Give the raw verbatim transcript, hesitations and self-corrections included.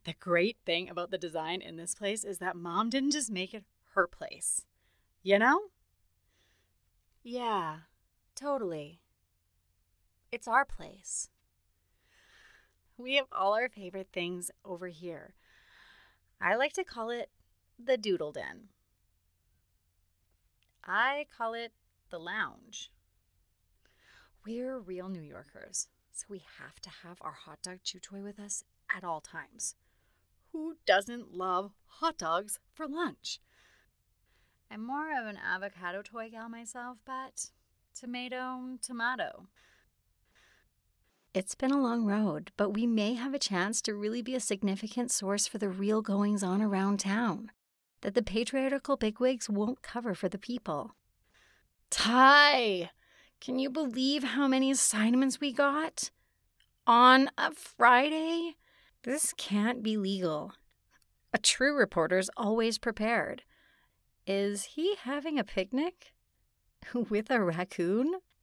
The great thing about the design in this place is that Mom didn't just make it her place. You know? Yeah, totally. It's our place. We have all our favorite things over here. I like to call it the Doodle Den. I call it the lounge. We're real New Yorkers, so we have to have our hot dog chew toy with us at all times. Who doesn't love hot dogs for lunch? I'm more of an avocado toy gal myself, but tomato, tomato. It's been a long road, but we may have a chance to really be a significant source for the real goings-on around town that the patriarchal bigwigs won't cover for the people. Ty, can you believe how many assignments we got? On a Friday? This can't be legal. A true reporter's always prepared. Is he having a picnic? With a raccoon?